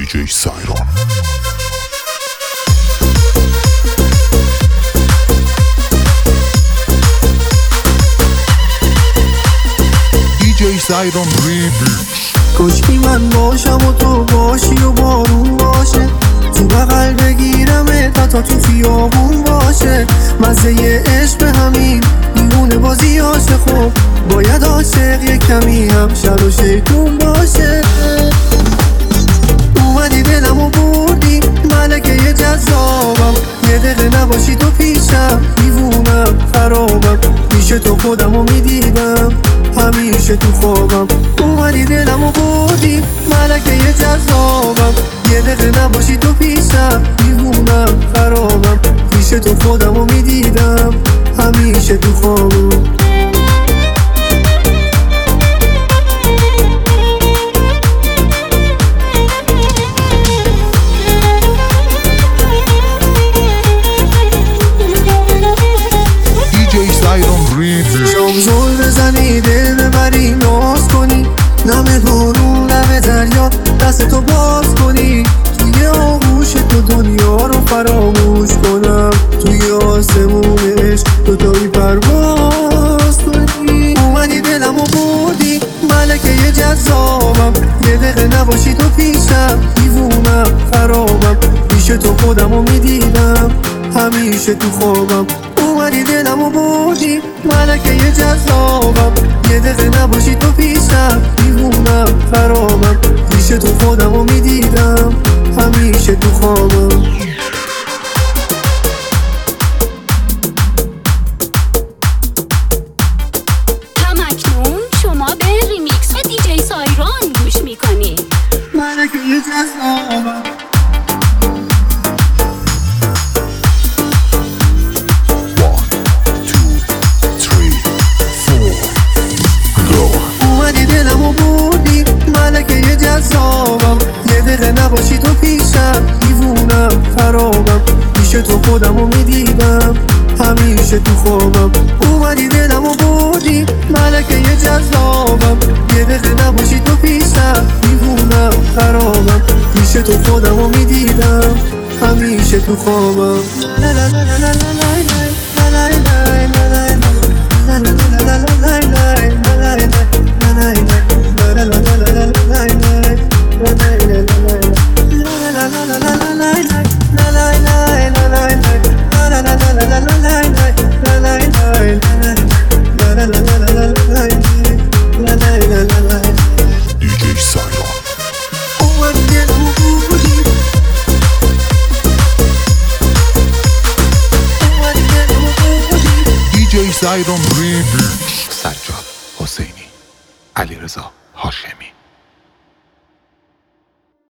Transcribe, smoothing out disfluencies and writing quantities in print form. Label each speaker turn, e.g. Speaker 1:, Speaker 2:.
Speaker 1: DJ Siron. DJ Siron Remix.
Speaker 2: کاشکی من باشم و تو باشی و بارون باشه، تو بغل بگیرمه تا تو خیابون باشه. مزه عشق به همین دیوونه بازی هاشه، خب باید عاشق یه کمی هم شر و شیطون باشه. اومدی دلم و بردی ملکه یه جذابم، یه دقیقه نباشی تو پیشم دیوونم خرابم. پیش تو خودم رو میدیدم همیشه تو خوابم. اومدی دلم و بردی ملکه یه جذابم، یه دقیقه نباشی تو پیشم دیوونم خرابم. پیش تو خودم رو میدیدم همیشه تو خوابم. شام زل بزنی دل ببری ناز کنی، نمه بارون نمه دریا دست تو باز کنی. توی آغوش تو دنیا رو فراموش کنم، توی آسمون عشق دوتایی پرواز کنی. اومدی دلم و بردی ملکه یه جذابم، یه دقیقه نباشی تو پیشم دیوونم خرابم. پیش تو خودم رو میدیدم همیشه تو خوابم. اومدی دلم و بردی ملکه یه جذابم، یه دقیقه نباشی تو پیشم دیوونم خرابم. پیش تو خودم رو میدیدم همیشه تو خوابم.
Speaker 3: همکنون شما به ریمیکس دیجی سایران گوش میکنی.
Speaker 2: ملکه یه جذابم. یه دقیقه نباشی تو پیشم دیوونم خرابم. پیش تو خودم رو میدیدم همیشه تو خوابم. اومدی دلم و بردی ملکه یه جذابم، یه دقیقه نباشی تو پیشم دیوونم خرابم. پیش تو خودم رو میدیدم همیشه تو خوابم.
Speaker 1: DJ Siron Remix. سجاد حسینی، علیرضا هاشمی.